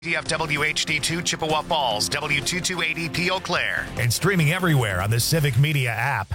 DFWHD2 Chippewa Falls, W2280P Eau Claire. And streaming everywhere on the Civic Media app.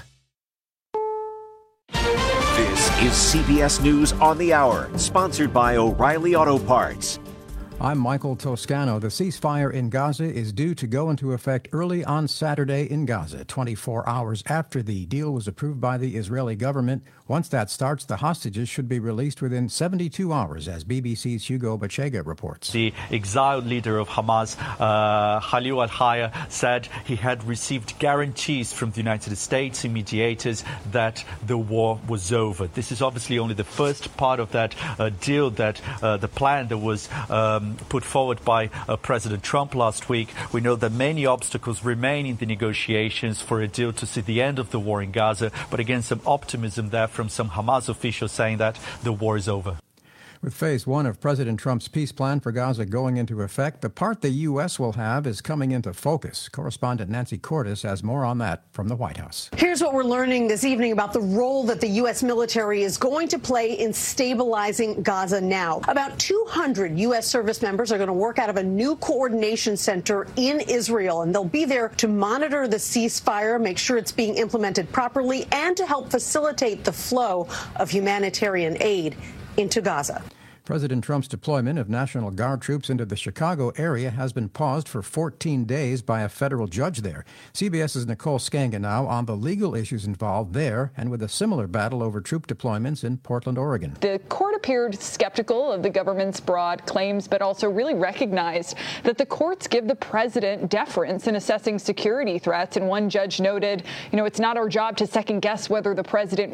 This is CBS News on the Hour, sponsored by O'Reilly Auto Parts. I'm Michael Toscano. The ceasefire in Gaza is due to go into effect early on Saturday in Gaza, 24 hours after the deal was approved by the Israeli government. Once that starts, the hostages should be released within 72 hours, as BBC's Hugo Bachega reports. The exiled leader of Hamas, Khalil al-Hayya, said he had received guarantees from the United States and mediators that the war was over. This is obviously only the first part of that deal, that the plan that was put forward by President Trump last week. We know that many obstacles remain in the negotiations for a deal to see the end of the war in Gaza, but again, some optimism there from some Hamas officials saying that the war is over. With phase one of President Trump's peace plan for Gaza going into effect, the part the U.S. will have is coming into focus. Correspondent Nancy Cordes has more on that from the White House. Here's what we're learning this evening about the role that the U.S. military is going to play in stabilizing Gaza now. About 200 U.S. service members are going to work out of a new coordination center in Israel, and they'll be there to monitor the ceasefire, make sure it's being implemented properly, and to help facilitate the flow of humanitarian aid into Gaza. President Trump's deployment of National Guard troops into the Chicago area has been paused for 14 days by a federal judge there. CBS's Nicole Skanga now on the legal issues involved there and with a similar battle over troop deployments in Portland, Oregon. The court appeared skeptical of the government's broad claims, but also really recognized that the courts give the president deference in assessing security threats. And one judge noted, it's not our job to second guess whether the president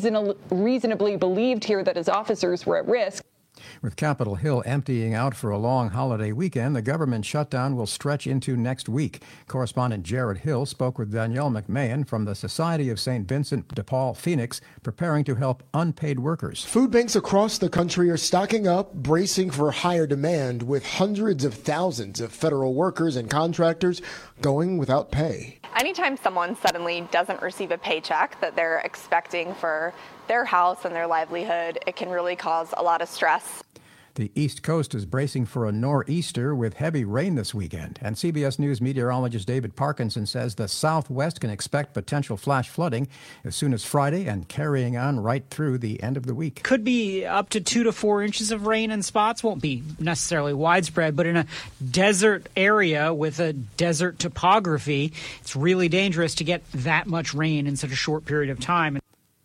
reasonably believed here that his officers were at risk. With Capitol Hill emptying out for a long holiday weekend, the government shutdown will stretch into next week. Correspondent Jared Hill spoke with Danielle McMahon from the Society of St. Vincent de Paul Phoenix, preparing to help unpaid workers. Food banks across the country are stocking up, bracing for higher demand, with hundreds of thousands of federal workers and contractors going without pay. Anytime someone suddenly doesn't receive a paycheck that they're expecting for their house and their livelihood, it can really cause a lot of stress. The East Coast is bracing for a nor'easter with heavy rain this weekend. And CBS News meteorologist David Parkinson says the Southwest can expect potential flash flooding as soon as Friday and carrying on right through the end of the week. Could be up to 2 to 4 inches of rain in spots. Won't be necessarily widespread, but in a desert area with a desert topography, it's really dangerous to get that much rain in such a short period of time.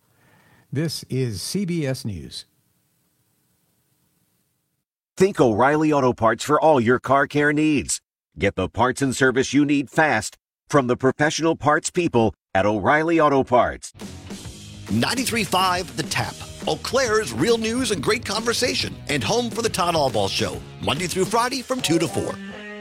This is CBS News. Think O'Reilly Auto Parts for all your car care needs. Get the parts and service you need fast from the professional parts people at O'Reilly Auto Parts. 93.5 The Tap. Eau Claire's real news and great conversation. And home for the Todd Albaugh Show. Monday through Friday from 2 to 4.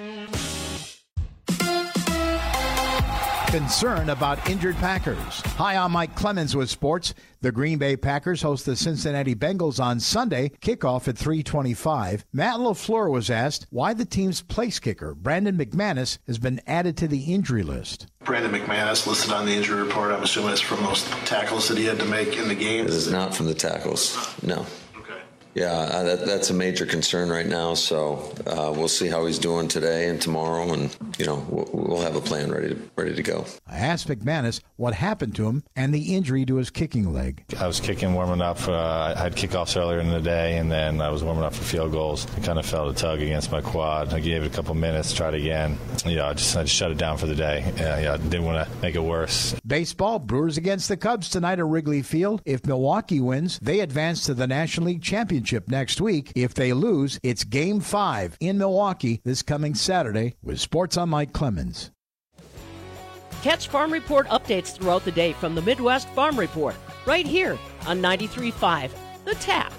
Concern about injured Packers. Hi, I'm Mike Clemens with sports. The Green Bay Packers host the Cincinnati Bengals on Sunday, kickoff at 3:25. Matt LaFleur was asked why the team's place kicker, Brandon McManus, has been added to the injury list. Brandon McManus listed on the injury report. I'm assuming it's from those tackles that he had to make in the game. It is not from the tackles, no. Yeah, that's a major concern right now. So we'll see how he's doing today and tomorrow, and we'll have a plan ready to go. I asked McManus what happened to him and the injury to his kicking leg. I was warming up. I had kickoffs earlier in the day, and then I was warming up for field goals. I kind of felt a tug against my quad. I gave it a couple minutes, tried again. I just shut it down for the day. I didn't want to make it worse. Baseball, Brewers against the Cubs tonight at Wrigley Field. If Milwaukee wins, they advance to the National League Championship next week. If they lose, it's Game 5 in Milwaukee this coming Saturday. With sports, I'm Mike Clemens. Catch Farm Report updates throughout the day from the Midwest Farm Report, right here on 93.5 The Tap.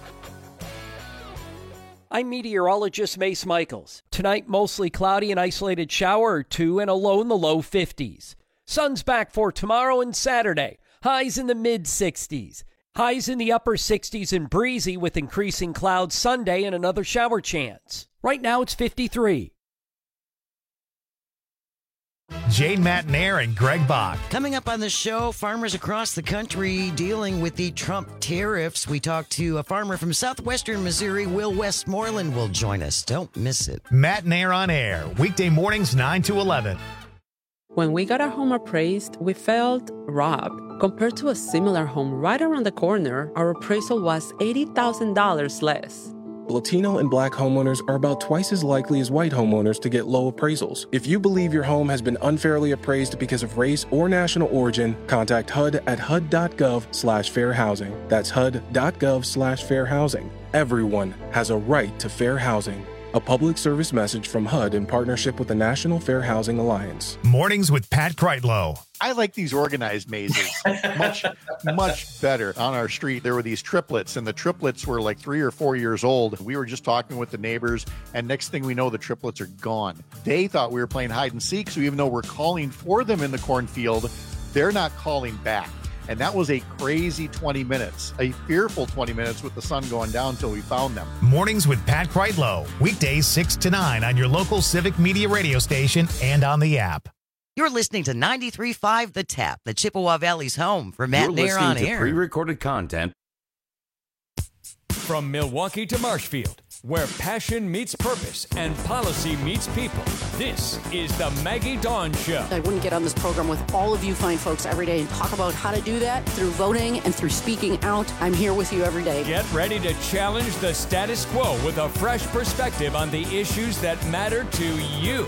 I'm meteorologist Mace Michaels. Tonight, mostly cloudy, an isolated shower or two, and a low in the low 50s. Sun's back for tomorrow and Saturday. Highs in the mid-60s. Highs in the upper 60s and breezy with increasing clouds Sunday and another shower chance. Right now it's 53. Jane Matnair and Greg Bach. Coming up on the show, farmers across the country dealing with the Trump tariffs. We talked to a farmer from southwestern Missouri. Will Westmoreland will join us. Don't miss it. Matnair on air, weekday mornings 9 to 11. When we got our home appraised, we felt robbed. Compared to a similar home right around the corner, our appraisal was $80,000 less. Latino and Black homeowners are about twice as likely as white homeowners to get low appraisals. If you believe your home has been unfairly appraised because of race or national origin, contact HUD at hud.gov/fair housing. That's hud.gov/fair housing. Everyone has a right to fair housing. A public service message from HUD in partnership with the National Fair Housing Alliance. Mornings with Pat Kreitlow. I like these organized mazes much better. On our street, there were these triplets, and the triplets were like 3 or 4 years old. We were just talking with the neighbors, and next thing we know, the triplets are gone. They thought we were playing hide and seek, so even though we're calling for them in the cornfield, they're not calling back. And that was a crazy 20 minutes, a fearful 20 minutes with the sun going down until we found them. Mornings with Pat Kreitlow, weekdays 6 to 9 on your local Civic Media radio station and on the app. You're listening to 93.5 The Tap, the Chippewa Valley's home for Matt Nair on air. Pre-recorded content. From Milwaukee to Marshfield, where passion meets purpose and policy meets people, this is the Maggie Dawn Show. I wouldn't get on this program with all of you fine folks every day and talk about how to do that through voting and through speaking out. I'm here with you every day. Get ready to challenge the status quo with a fresh perspective on the issues that matter to you.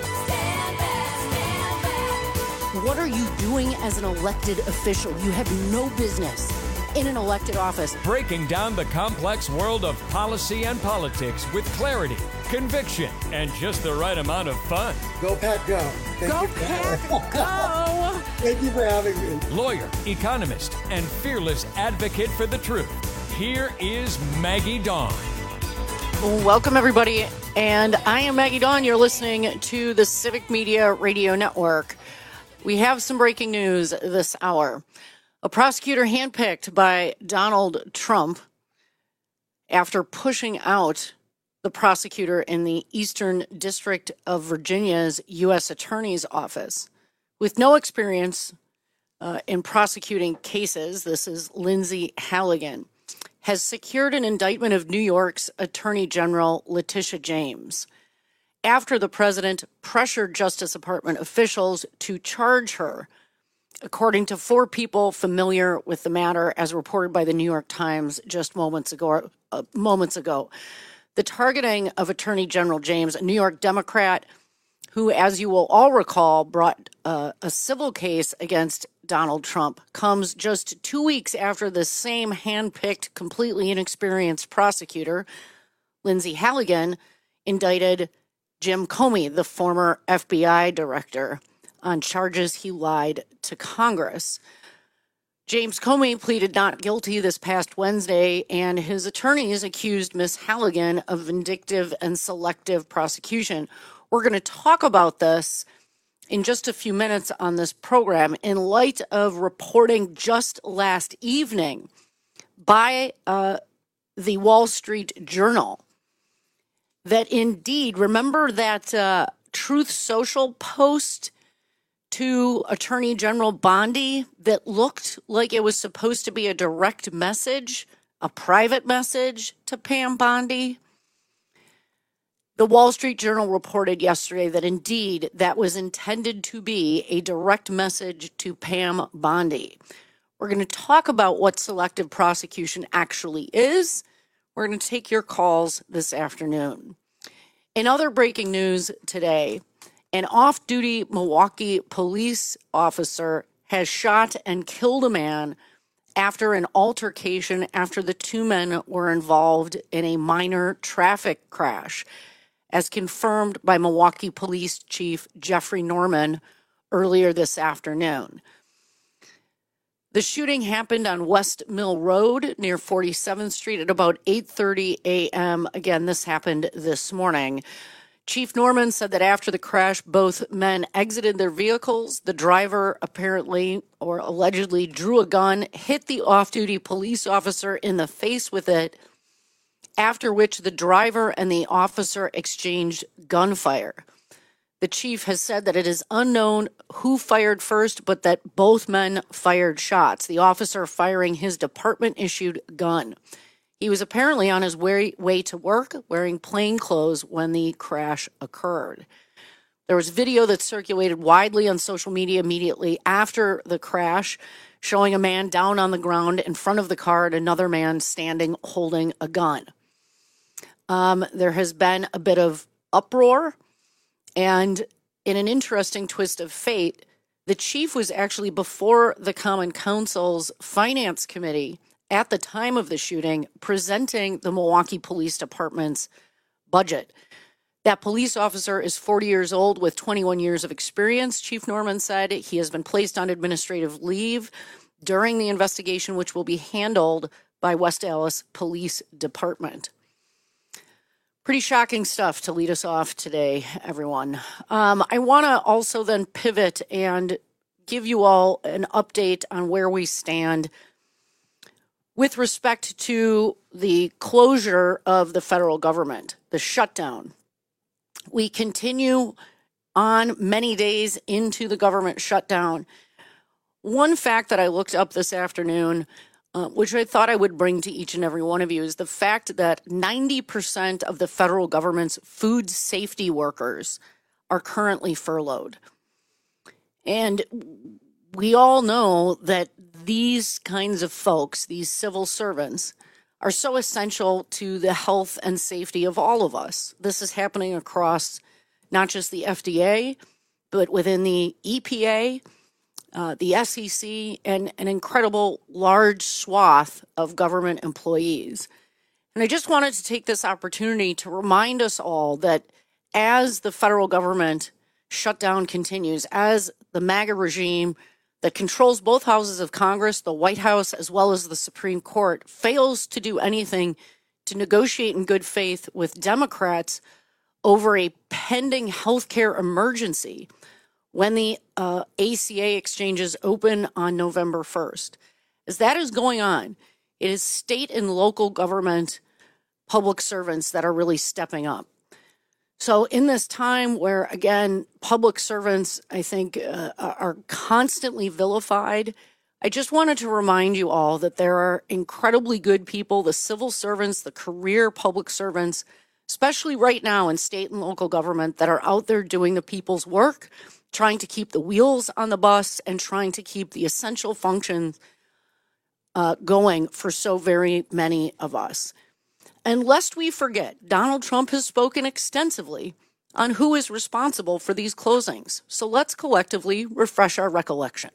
What are you doing as an elected official? You have no business in an elected office. Breaking down the complex world of policy and politics with clarity, conviction, and just the right amount of fun. Go, Pat, go. Go, Pat, go. Thank you for having me. Lawyer, economist, and fearless advocate for the truth. Here is Maggie Dawn. Welcome, everybody. And I am Maggie Dawn. You're listening to the Civic Media Radio Network. We have some breaking news this hour. A prosecutor handpicked by Donald Trump after pushing out the prosecutor in the Eastern District of Virginia's U.S. Attorney's Office. With no experience in prosecuting cases, this is Lindsay Halligan, has secured an indictment of New York's Attorney General Letitia James after the president pressured Justice Department officials to charge her, according to 4 people familiar with the matter, as reported by the New York Times just moments ago. The targeting of Attorney General James, a New York Democrat who, as you will all recall, brought a civil case against Donald Trump, comes just 2 weeks after the same handpicked, completely inexperienced prosecutor, Lindsay Halligan, indicted Jim Comey, the former FBI director, on charges he lied to Congress. James Comey pleaded not guilty this past Wednesday, and his attorneys accused Ms. Halligan of vindictive and selective prosecution. We're going to talk about this in just a few minutes on this program in light of reporting just last evening by the Wall Street Journal that indeed, remember that Truth Social post to Attorney General Bondi that looked like it was supposed to be a direct message, a private message to Pam Bondi? The Wall Street Journal reported yesterday that indeed that was intended to be a direct message to Pam Bondi. We're going to talk about what selective prosecution actually is. We're going to take your calls this afternoon. In other breaking news today, an off-duty Milwaukee police officer has shot and killed a man after an altercation after the 2 men were involved in a minor traffic crash, as confirmed by Milwaukee Police Chief Jeffrey Norman earlier this afternoon. The shooting happened on West Mill Road near 47th Street at about 8:30 a.m. Again, this happened this morning. Chief Norman said that after the crash, both men exited their vehicles. The driver apparently or allegedly drew a gun, hit the off-duty police officer in the face with it, after which the driver and the officer exchanged gunfire. The chief has said that it is unknown who fired first, but that both men fired shots, the officer firing his department-issued gun. He was apparently on his way to work wearing plain clothes when the crash occurred. There was video that circulated widely on social media immediately after the crash, showing a man down on the ground in front of the car and another man standing holding a gun. There has been a bit of uproar, and in an interesting twist of fate, the chief was actually before the Common Council's Finance Committee at the time of the shooting, presenting the Milwaukee Police Department's budget. That police officer is 40 years old with 21 years of experience. Chief Norman said he has been placed on administrative leave during the investigation, which will be handled by West Dallas Police Department. Pretty shocking stuff to lead us off today, everyone. I want to also then pivot and give you all an update on where we stand with respect to the closure of the federal government, the shutdown. We continue on many days into the government shutdown. One fact that I looked up this afternoon, which I thought I would bring to each and every one of you, is the fact that 90% of the federal government's food safety workers are currently furloughed. And we all know that these kinds of folks, these civil servants, are so essential to the health and safety of all of us. This is happening across not just the FDA, but within the EPA, the SEC, and an incredible large swath of government employees. And I just wanted to take this opportunity to remind us all that as the federal government shutdown continues, as the MAGA regime that controls both houses of Congress, the White House, as well as the Supreme Court, fails to do anything to negotiate in good faith with Democrats over a pending healthcare emergency when the ACA exchanges open on November 1st. As that is going on, it is state and local government public servants that are really stepping up. So in this time where, again, public servants, I think, are constantly vilified, I just wanted to remind you all that there are incredibly good people, the civil servants, the career public servants, especially right now in state and local government, that are out there doing the people's work, trying to keep the wheels on the bus and trying to keep the essential functions going for so very many of us. And lest we forget, Donald Trump has spoken extensively on who is responsible for these closings. So let's collectively refresh our recollection.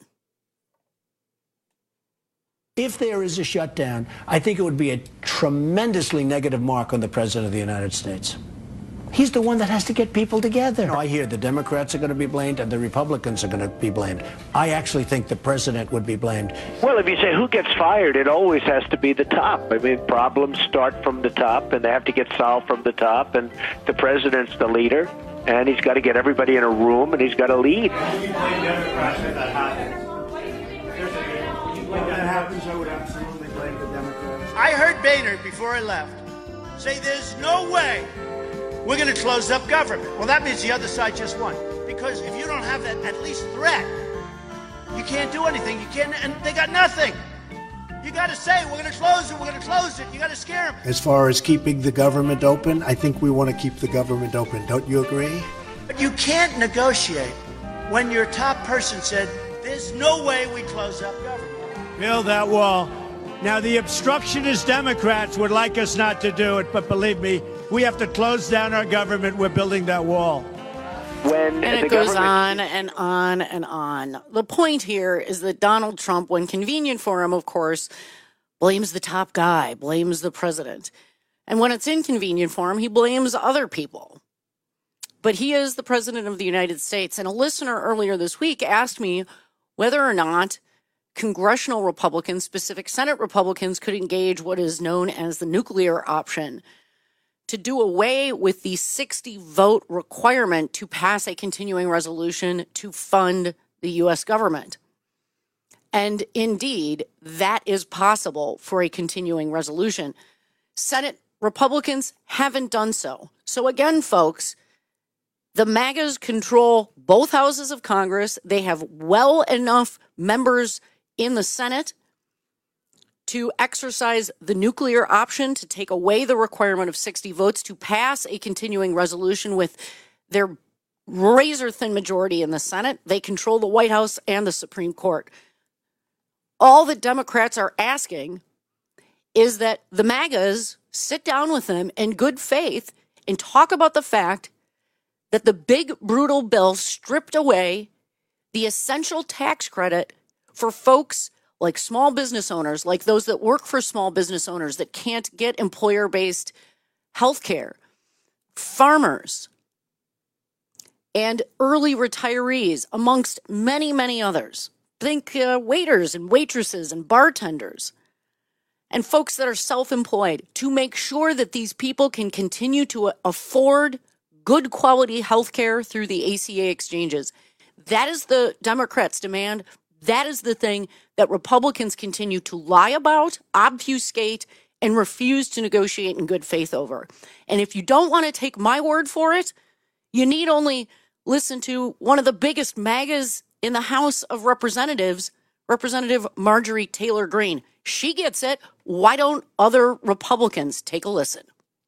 If there is a shutdown, I think it would be a tremendously negative mark on the President of the United States. He's the one that has to get people together. I hear the Democrats are going to be blamed and the Republicans are going to be blamed. I actually think the president would be blamed. Well, if you say who gets fired, it always has to be the top. I mean, problems start from the top, and they have to get solved from the top, and the president's the leader, and he's got to get everybody in a room, and he's got to lead. When that happens, I would absolutely blame the Democrats. I heard Boehner, before I left, say there's no way we're going to close up government. Well, that means the other side just won. Because if you don't have that at least threat, you can't do anything. You can't, and they got nothing. You got to say, we're going to close it, we're going to close it. You got to scare them. As far as keeping the government open, I think we want to keep the government open. Don't you agree? But you can't negotiate when your top person said, there's no way we close up government. Build that wall. Now, the obstructionist Democrats would like us not to do it, but believe me, we have to close down our government. We're building that wall. And it goes on and on and on. The point here is that Donald Trump, when convenient for him, of course, blames the top guy, blames the president. And when it's inconvenient for him, he blames other people. But he is the president of the United States. And a listener earlier this week asked me whether or not congressional Republicans, specific Senate Republicans, could engage what is known as the nuclear option to do away with the 60-vote requirement to pass a continuing resolution to fund the U.S. government. And indeed, that is possible for a continuing resolution. Senate Republicans haven't done so. So again, folks, The MAGAs control both houses of Congress. They have well enough members in the Senate to exercise the nuclear option, to take away the requirement of 60 votes, to pass a continuing resolution with their razor-thin majority in the Senate. They control the White House and the Supreme Court. All the Democrats are asking is that the MAGAs sit down with them in good faith and talk about the fact that the big, brutal bill stripped away the essential tax credit for folks like small business owners, like those that work for small business owners that can't get employer-based health care, farmers, and early retirees, amongst many, many others. Think waiters and waitresses and bartenders and folks that are self-employed, to make sure that these people can continue to afford good quality health care through the ACA exchanges. That is the Democrats' demand. That is the thing that Republicans continue to lie about, obfuscate, and refuse to negotiate in good faith over. And if you don't want to take my word for it, you need only listen to one of the biggest MAGAs in the House of Representatives, Representative Marjorie Taylor Greene. She gets it. Why don't other Republicans take a listen?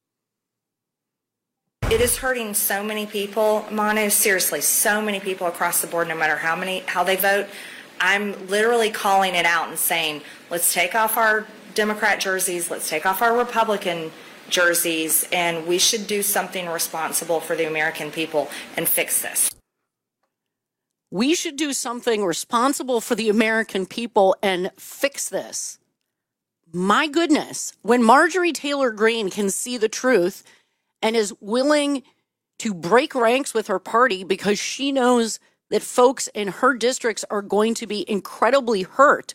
It is hurting so many people, Manu, seriously, so many people across the board, no matter how they vote. I'm literally calling it out and saying, let's take off our Democrat jerseys, let's take off our Republican jerseys, and we should do something responsible for the American people and fix this. We should do something responsible for the American people and fix this. My goodness, when Marjorie Taylor Greene can see the truth and is willing to break ranks with her party because she knows that folks in her districts are going to be incredibly hurt.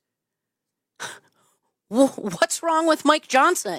What's wrong with Mike Johnson?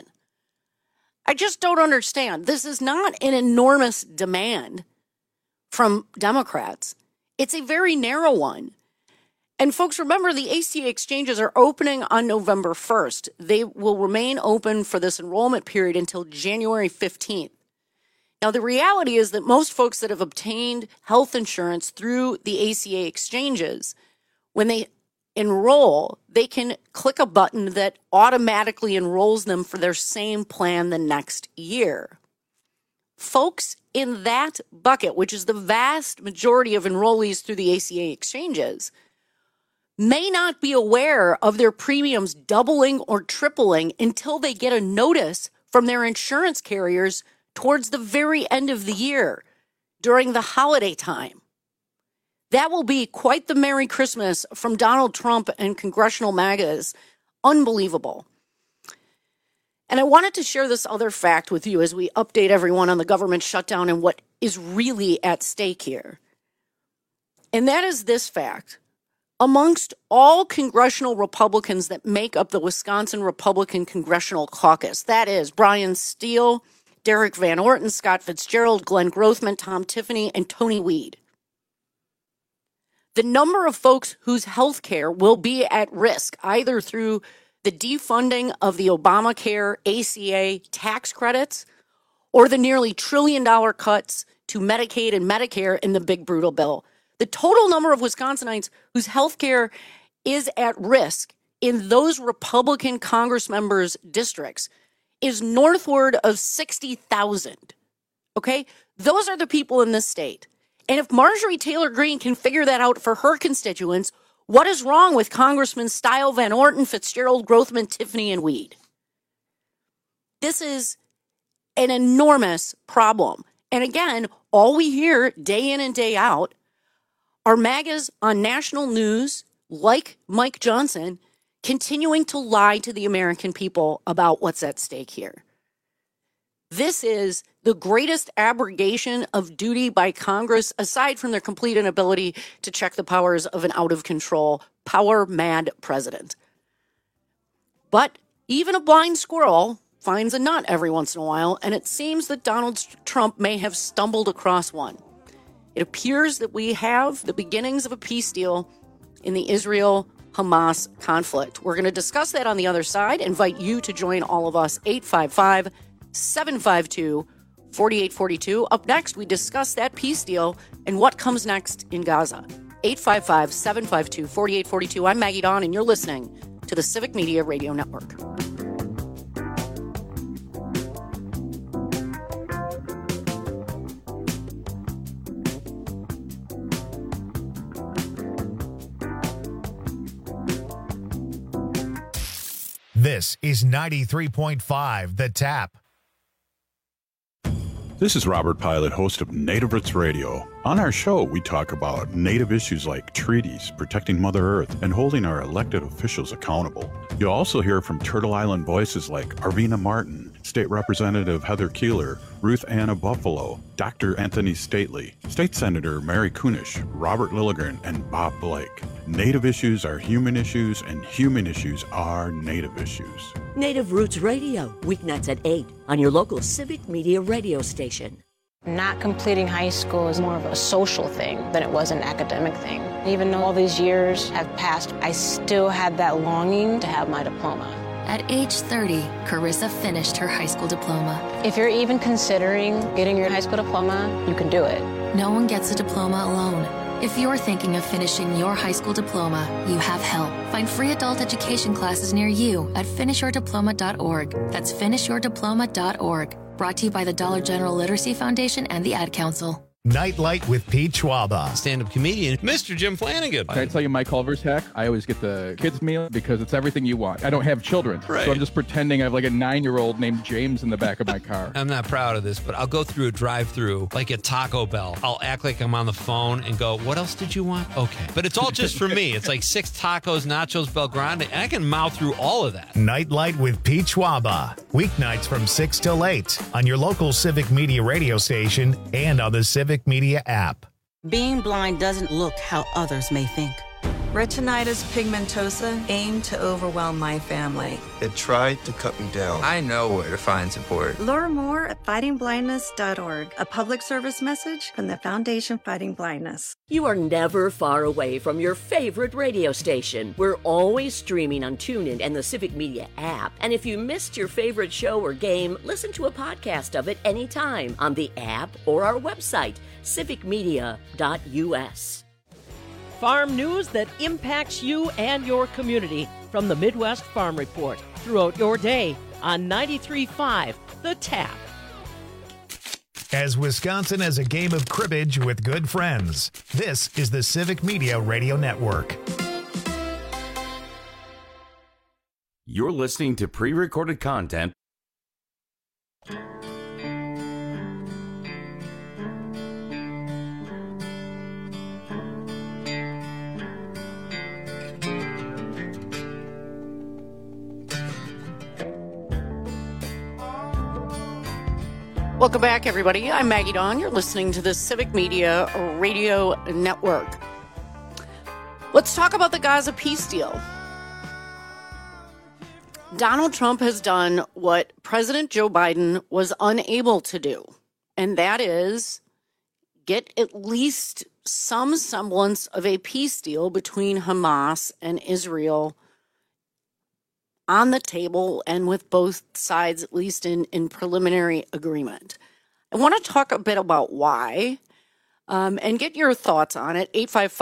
I just don't understand. This is not an enormous demand from Democrats. It's a very narrow one. And folks, remember, the ACA exchanges are opening on November 1st. They will remain open for this enrollment period until January 15th. Now, the reality is that most folks that have obtained health insurance through the ACA exchanges, when they enroll, they can click a button that automatically enrolls them for their same plan the next year. Folks in that bucket, which is the vast majority of enrollees through the ACA exchanges, may not be aware of their premiums doubling or tripling until they get a notice from their insurance carriers towards the very end of the year during the holiday time. That will be quite the Merry Christmas from Donald Trump and congressional MAGAs. Unbelievable. And I wanted to share this other fact with you as we update everyone on the government shutdown and what is really at stake here. And that is this fact. Amongst all congressional Republicans that make up the Wisconsin Republican Congressional Caucus, that is Brian Steele, Derek Van Orton, Scott Fitzgerald, Glenn Grothman, Tom Tiffany, and Tony Weed. The number of folks whose health care will be at risk, either through the defunding of the Obamacare ACA tax credits or the nearly $1 trillion cuts to Medicaid and Medicare in the big brutal bill. The total number of Wisconsinites whose health care is at risk in those Republican Congress members' districts is northward of 60,000. Okay? Those are the people in this state. And if Marjorie Taylor Greene can figure that out for her constituents, what is wrong with Congressman Steele, Van Orton, Fitzgerald, Grothman, Tiffany, and Weed? This is an enormous problem. And again, all we hear day in and day out are MAGAs on national news, like Mike Johnson, continuing to lie to the American people about what's at stake here. This is the greatest abrogation of duty by Congress, aside from their complete inability to check the powers of an out-of-control, power-mad president. But even a blind squirrel finds a nut every once in a while, and it seems that Donald Trump may have stumbled across one. It appears that we have the beginnings of a peace deal in the Israel-Hamas conflict. We're going to discuss that on the other side. Invite you to join all of us, 855-752-4700. 4842. Up next, we discuss that peace deal and what comes next in Gaza. 855-752-4842. I'm Maggie Dawn, and you're listening to the Civic Media Radio Network. This is 93.5 The Tap. This is Robert Pilot, host of Native Roots Radio. On our show, we talk about Native issues like treaties, protecting Mother Earth, and holding our elected officials accountable. You'll also hear from Turtle Island voices like Arvina Martin, State Representative Heather Keeler, Ruth Anna Buffalo, Dr. Anthony Stately, State Senator Mary Kunish, Robert Lilligren, and Bob Blake. Native issues are human issues, and human issues are Native issues. Native Roots Radio, weeknights at 8 on your local Civic Media radio station. Not completing high school is more of a social thing than it was an academic thing. Even though all these years have passed, I still had that longing to have my diploma. At age 30, Carissa finished her high school diploma. If you're even considering getting your high school diploma, you can do it. No one gets a diploma alone. If you're thinking of finishing your high school diploma, you have help. Find free adult education classes near you at finishyourdiploma.org. That's finishyourdiploma.org. Brought to you by the Dollar General Literacy Foundation and the Ad Council. Nightlight with Pete Schwaba. Stand-up comedian, Mr. Jim Flanagan. Can I tell you my Culver's hack? I always get the kids' meal because it's everything you want. I don't have children, right. So I'm just pretending I have like a 9-year-old named James in the back of my car. I'm not proud of this, but I'll go through a drive-through, like at Taco Bell. I'll act like I'm on the phone and go, what else did you want? Okay. But it's all just for me. It's like 6 tacos, nachos, Bel Grande, and I can mouth through all of that. Nightlight with Pete Schwaba. Weeknights from 6 till 8 on your local Civic Media radio station and on the Civic Media app. Being blind doesn't look how others may think. Retinitis pigmentosa aimed to overwhelm my family. It tried to cut me down. I know where to find support. Learn more at fightingblindness.org, a public service message from the Foundation Fighting Blindness. You are never far away from your favorite radio station. We're always streaming on TuneIn and the Civic Media app. And if you missed your favorite show or game, listen to a podcast of it anytime on the app or our website, civicmedia.us. Farm news that impacts you and your community from the Midwest Farm Report throughout your day on 93.5 The Tap. As Wisconsin has a game of cribbage with good friends, this is the Civic Media Radio Network. You're listening to pre-recorded content. Welcome back, everybody. I'm Maggie Dawn. You're listening to the Civic Media Radio Network. Let's talk about the Gaza peace deal. Donald Trump has done what President Joe Biden was unable to do, and that is get at least some semblance of a peace deal between Hamas and Israel on the table and with both sides, at least in preliminary agreement. I want to talk a bit about why and get your thoughts on it.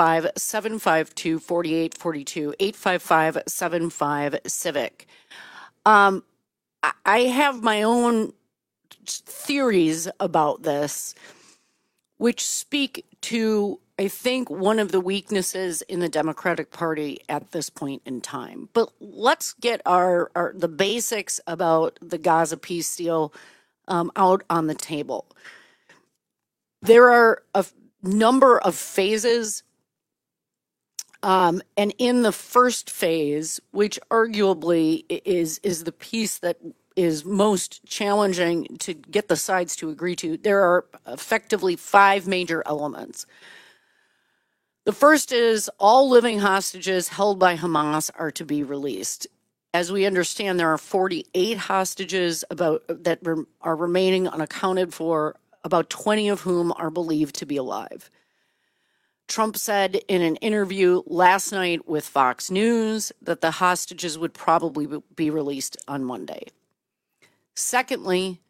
855-752-4842, 855-75-CIVIC. I have my own theories about this, which speak to, I think, one of the weaknesses in the Democratic Party at this point in time. But let's get the basics about the Gaza peace deal out on the table. There are a number of phases, and in the first phase, which arguably is the piece that is most challenging to get the sides to agree to, there are effectively 5 major elements. The first is all living hostages held by Hamas are to be released. As we understand, there are 48 hostages that are remaining unaccounted for, about 20 of whom are believed to be alive. Trump said in an interview last night with Fox News that the hostages would probably be released on Monday. Secondly,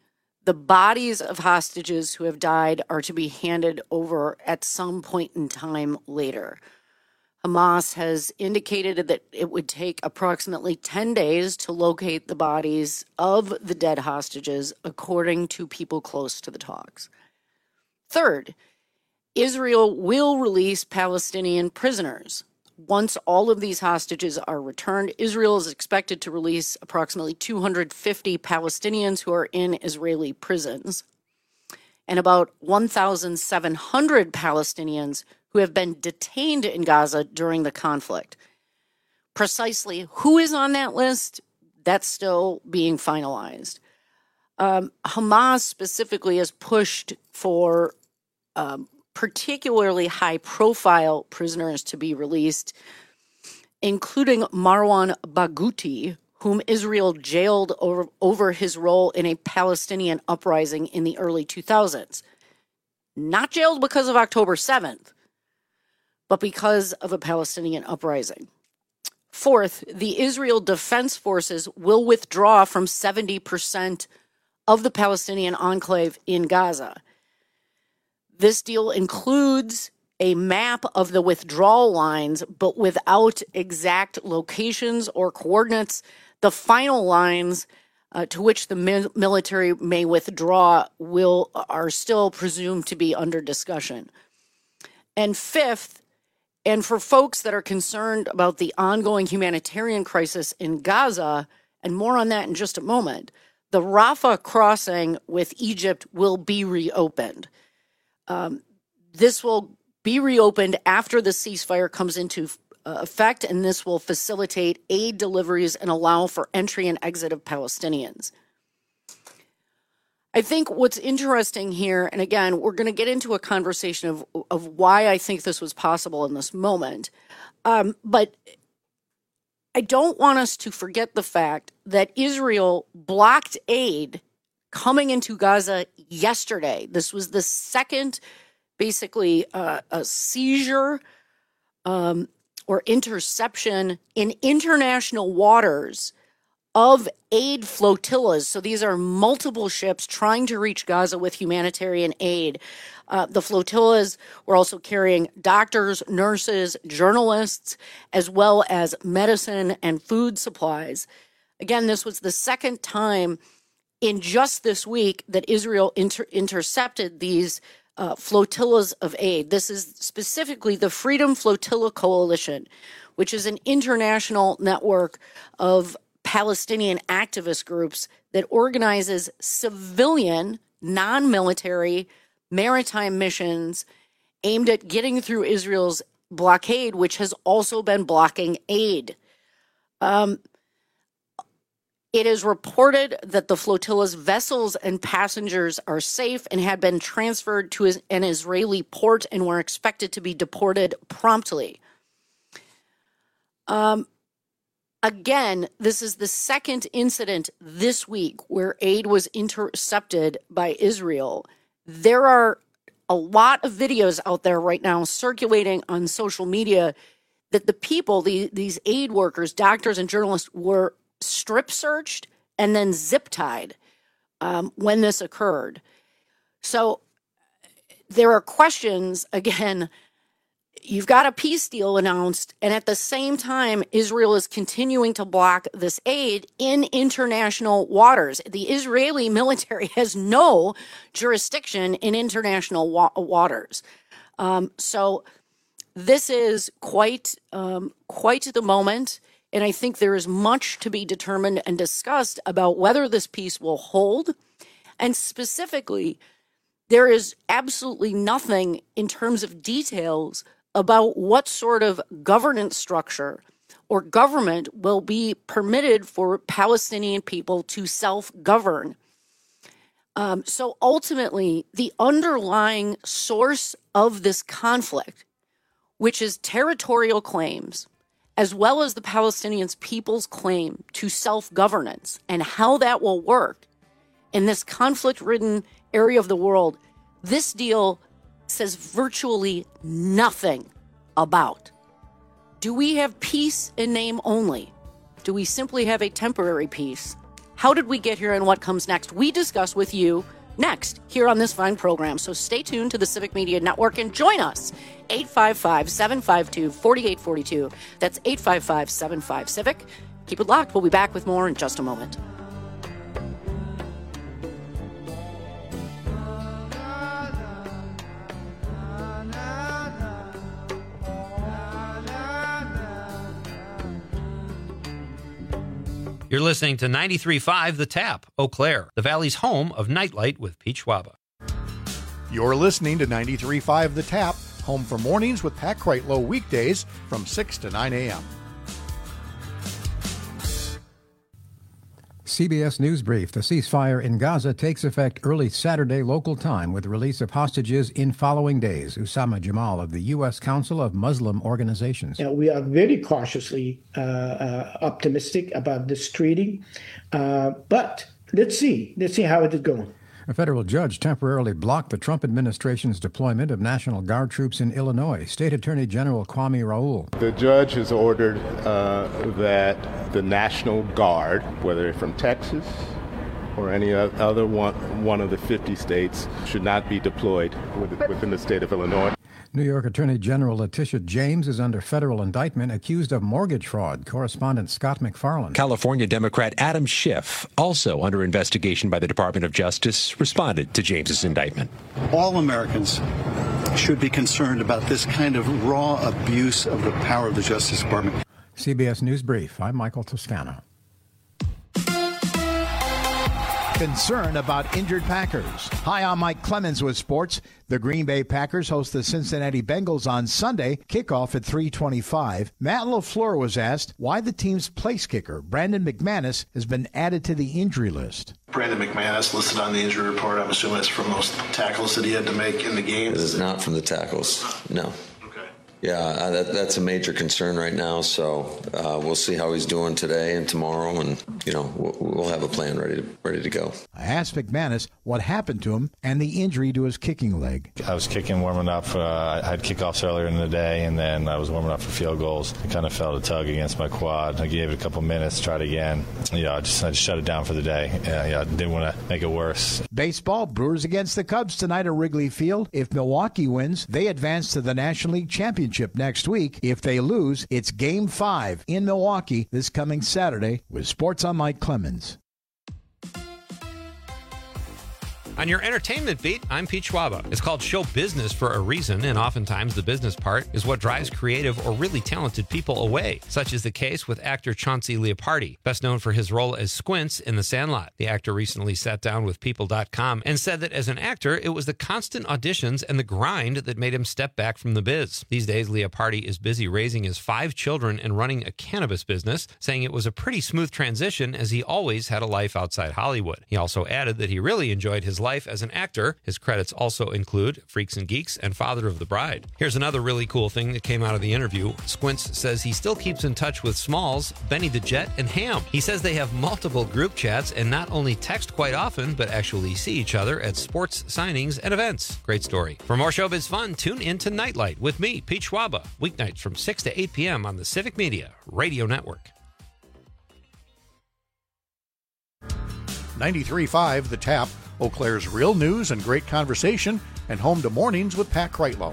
The bodies of hostages who have died are to be handed over at some point in time later. Hamas has indicated that it would take approximately 10 days to locate the bodies of the dead hostages, according to people close to the talks. Third, Israel will release Palestinian prisoners. Once all of these hostages are returned, Israel is expected to release approximately 250 Palestinians who are in Israeli prisons and about 1,700 Palestinians who have been detained in Gaza during the conflict. Precisely who is on that list, that's still being finalized. Hamas specifically has pushed for particularly high-profile prisoners to be released, including Marwan Barghouti, whom Israel jailed over his role in a Palestinian uprising in the early 2000s. Not jailed because of October 7th, but because of a Palestinian uprising. Fourth, the Israel Defense Forces will withdraw from 70% of the Palestinian enclave in Gaza. This deal includes a map of the withdrawal lines, but without exact locations or coordinates. The final lines to which the military may withdraw are still presumed to be under discussion. And fifth, and for folks that are concerned about the ongoing humanitarian crisis in Gaza, and more on that in just a moment, the Rafah crossing with Egypt will be reopened. This will be reopened after the ceasefire comes into effect, and this will facilitate aid deliveries and allow for entry and exit of Palestinians. I think what's interesting here, and again, we're going to get into a conversation of why I think this was possible in this moment, but I don't want us to forget the fact that Israel blocked aid coming into Gaza yesterday. This was the second, basically, a seizure or interception in international waters of aid flotillas. So these are multiple ships trying to reach Gaza with humanitarian aid. The flotillas were also carrying doctors, nurses, journalists, as well as medicine and food supplies. Again, this was the second time in just this week that Israel intercepted these flotillas of aid. This is specifically the Freedom Flotilla Coalition, which is an international network of Palestinian activist groups that organizes civilian, non-military maritime missions aimed at getting through Israel's blockade, which has also been blocking aid. It is reported that the flotilla's vessels and passengers are safe and had been transferred to an Israeli port and were expected to be deported promptly. Again, this is the second incident this week where aid was intercepted by Israel. There are a lot of videos out there right now circulating on social media that the people, these aid workers, doctors, and journalists were strip searched and then zip tied when this occurred. So there are questions, again. You've got a peace deal announced, and at the same time, Israel is continuing to block this aid in international waters. The Israeli military has no jurisdiction in international waters. So this is quite the moment, and I think there is much to be determined and discussed about whether this peace will hold. And specifically, there is absolutely nothing in terms of details about what sort of governance structure or government will be permitted for Palestinian people to self-govern. So ultimately, the underlying source of this conflict, which is territorial claims, as well as the Palestinian people's claim to self-governance and how that will work in this conflict-ridden area of the world, this deal says virtually nothing about. Do we have peace in name only? Do we simply have a temporary peace? How did we get here and what comes next? We discuss with you next here on this fine program. So stay tuned to the Civic Media Network and join us. 855-752-4842. That's 855-75-CIVIC. Keep it locked. We'll be back with more in just a moment. You're listening to 93.5 The Tap, Eau Claire, the Valley's home of Nightlight with Pete Schwaba. You're listening to 93.5 The Tap, home for mornings with Pat Kreitlow weekdays from 6 to 9 a.m. CBS News Brief. The ceasefire in Gaza takes effect early Saturday local time with the release of hostages in following days. Usama Jamal of the U.S. Council of Muslim Organizations. We are very cautiously optimistic about this treaty, but let's see how it is going. A federal judge temporarily blocked the Trump administration's deployment of National Guard troops in Illinois. State Attorney General Kwame Raoul. The judge has ordered that the National Guard, whether from Texas or any other one of the 50 states, should not be deployed within the state of Illinois. New York Attorney General Letitia James is under federal indictment accused of mortgage fraud. Correspondent Scott McFarland. California Democrat Adam Schiff, also under investigation by the Department of Justice, responded to James's indictment. All Americans should be concerned about this kind of raw abuse of the power of the Justice Department. CBS News Brief. I'm Michael Toscano. Concern about injured Packers. Hi, I'm Mike Clemens with sports. The Green Bay Packers host the Cincinnati Bengals on Sunday, kickoff at 3:25. Matt LaFleur was asked why the team's place kicker, Brandon McManus, has been added to the injury list. Brandon McManus listed on the injury report. I'm assuming it's from those tackles that he had to make in the game. This is not from the tackles, no. Yeah, that's a major concern right now. So we'll see how he's doing today and tomorrow, and we'll have a plan ready to go. I asked McManus what happened to him and the injury to his kicking leg. I was warming up. I had kickoffs earlier in the day, and then I was warming up for field goals. I kind of felt a tug against my quad. I gave it a couple minutes, tried again. I just shut it down for the day. I didn't want to make it worse. Baseball, Brewers against the Cubs tonight at Wrigley Field. If Milwaukee wins, they advance to the National League Championship next week. If they lose, it's Game 5 in Milwaukee this coming Saturday. With Sports, I'm Mike Clemens. On your entertainment beat, I'm Pete Schwaba. It's called show business for a reason, and oftentimes the business part is what drives creative or really talented people away. Such is the case with actor Chauncey Leopardi, best known for his role as Squints in The Sandlot. The actor recently sat down with People.com and said that as an actor, it was the constant auditions and the grind that made him step back from the biz. These days, Leopardi is busy raising his 5 children and running a cannabis business, saying it was a pretty smooth transition as he always had a life outside Hollywood. He also added that he really enjoyed his life as an actor. His credits also include Freaks and Geeks and Father of the Bride. Here's another really cool thing that came out of the interview. Squints says he still keeps in touch with Smalls, Benny the Jet, and Ham. He says they have multiple group chats and not only text quite often, but actually see each other at sports signings and events. Great story. For more showbiz fun, tune in to Nightlight with me, Pete Schwaba, weeknights from 6 to 8 p.m. on the Civic Media Radio Network. 93.5 The Tap, Eau Claire's real news and great conversation, and home to mornings with Pat Kreitlow.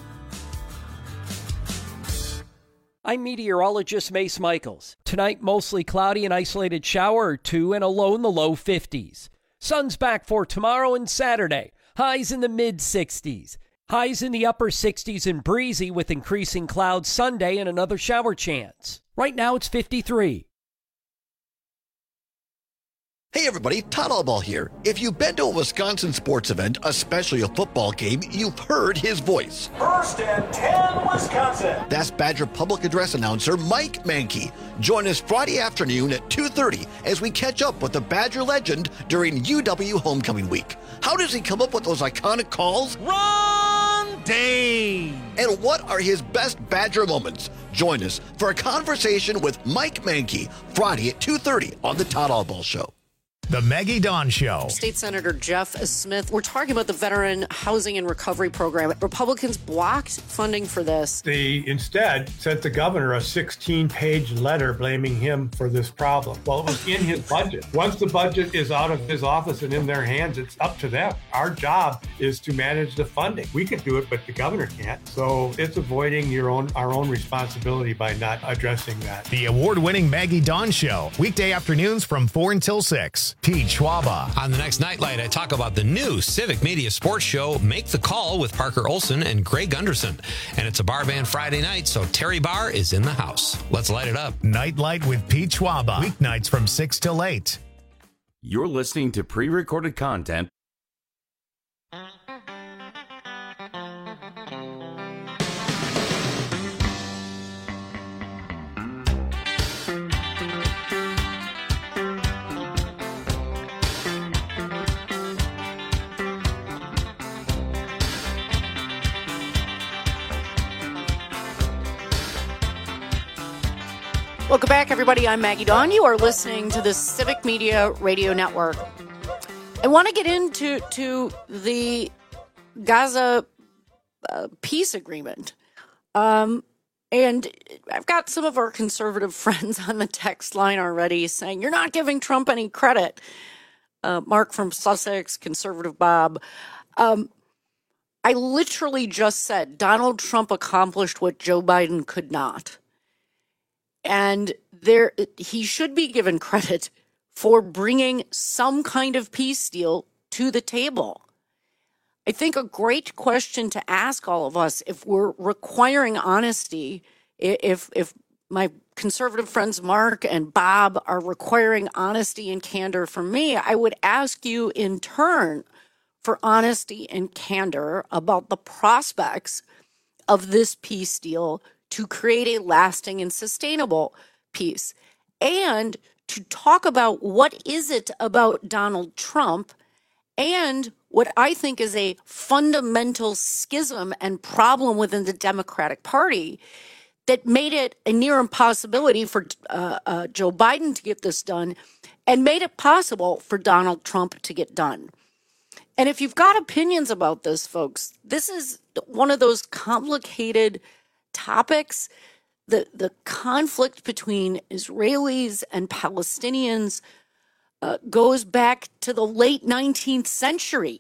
I'm meteorologist Mace Michaels. Tonight, mostly cloudy, an isolated shower or two, and a low in the low 50s. Sun's back for tomorrow and Saturday. Highs in the mid-60s. Highs in the upper 60s and breezy with increasing clouds Sunday and another shower chance. Right now, it's 53. Hey everybody, Todd Allball here. If you've been to a Wisconsin sports event, especially a football game, you've heard his voice. First and 10, Wisconsin. That's Badger public address announcer Mike Mankey. Join us Friday afternoon at 2:30 as we catch up with the Badger legend during UW Homecoming Week. How does he come up with those iconic calls? Run, Dane! And what are his best Badger moments? Join us for a conversation with Mike Mankey Friday at 2:30 on the Todd Allball Show. The Maggie Dawn Show. State Senator Jeff Smith, we're talking about the Veteran Housing and Recovery Program. Republicans blocked funding for this. They instead sent the governor a 16-page letter blaming him for this problem. Well, it was in his budget. Once the budget is out of his office and in their hands, it's up to them. Our job is to manage the funding. We can do it, but the governor can't. So it's avoiding our own responsibility by not addressing that. The award-winning Maggie Dawn Show. Weekday afternoons from 4 until 6. Pete Schwaba. On the next Nightlight, I talk about the new Civic Media sports show, Make the Call, with Parker Olson and Greg Gunderson. And it's a bar band Friday night, so Terry Barr is in the house. Let's light it up. Nightlight with Pete Schwaba. Weeknights from 6 till 8. You're listening to pre-recorded content. Welcome back, everybody. I'm Maggie Dawn. You are listening to the Civic Media Radio Network. I want to get into the Gaza peace agreement. And I've got some of our conservative friends on the text line already saying, you're not giving Trump any credit. Mark from Sussex, conservative Bob. I literally just said Donald Trump accomplished what Joe Biden could not. And he should be given credit for bringing some kind of peace deal to the table. I think a great question to ask all of us, if we're requiring honesty, if my conservative friends Mark and Bob are requiring honesty and candor from me, I would ask you in turn for honesty and candor about the prospects of this peace deal to create a lasting and sustainable peace, and to talk about what is it about Donald Trump and what I think is a fundamental schism and problem within the Democratic Party that made it a near impossibility for Joe Biden to get this done and made it possible for Donald Trump to get done. And if you've got opinions about this, folks, this is one of those complicated topics. The conflict between Israelis and Palestinians goes back to the late 19th century.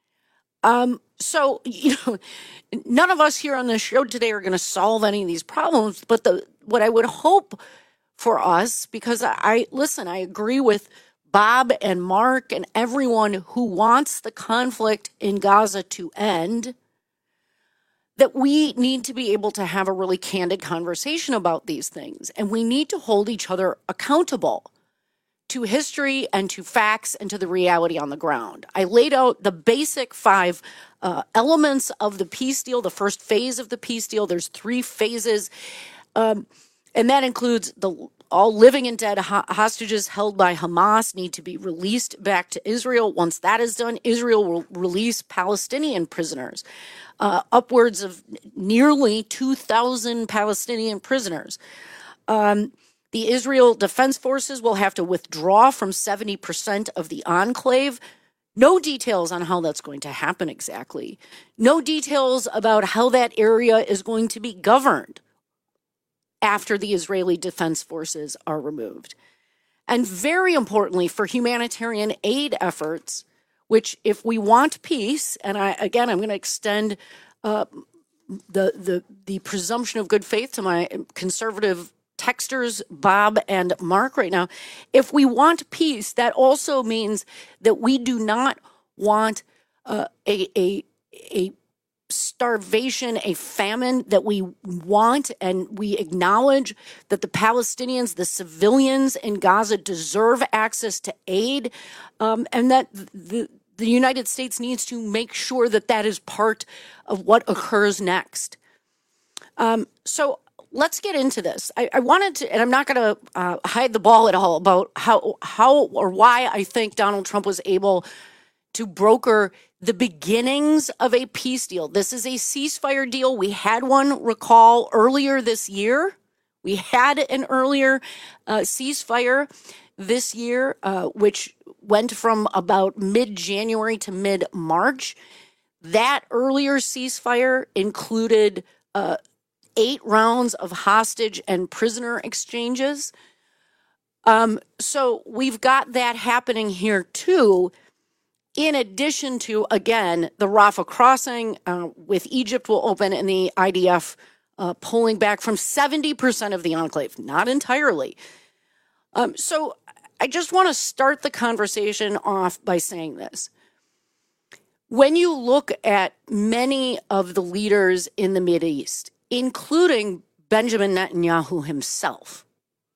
So, none of us here on the show today are going to solve any of these problems, but what I would hope for us, because I agree with Bob and Mark and everyone who wants the conflict in Gaza to end, that we need to be able to have a really candid conversation about these things. And we need to hold each other accountable to history and to facts and to the reality on the ground. I laid out the basic 5 elements of the peace deal, the first phase of the peace deal. There's 3 phases. And that includes all living and dead hostages held by Hamas need to be released back to Israel. Once that is done, Israel will release Palestinian prisoners. Upwards of nearly 2,000 Palestinian prisoners. The Israel Defense Forces will have to withdraw from 70% of the enclave. No details on how that's going to happen exactly. No details about how that area is going to be governed after the Israeli Defense Forces are removed. And very importantly, for humanitarian aid efforts, which if we want peace, and I'm going to extend the presumption of good faith to my conservative texters, Bob and Mark right now. If we want peace, that also means that we do not want a starvation, a famine, that we want, and we acknowledge that the Palestinians, the civilians in Gaza deserve access to aid, and that the United States needs to make sure that that is part of what occurs next. So let's get into this. I wanted to, and I'm not going to hide the ball at all about how or why I think Donald Trump was able to broker the beginnings of a peace deal. This is a ceasefire deal. We had one, recall, earlier this year. We had an earlier ceasefire. this year, which went from about mid-January to mid-March. That earlier ceasefire included 8 rounds of hostage and prisoner exchanges. So we've got that happening here too, in addition to, again, the Rafah crossing with Egypt will open and the IDF pulling back from 70% of the enclave, not entirely. So I just want to start the conversation off by saying this. When you look at many of the leaders in the Mideast, including Benjamin Netanyahu himself,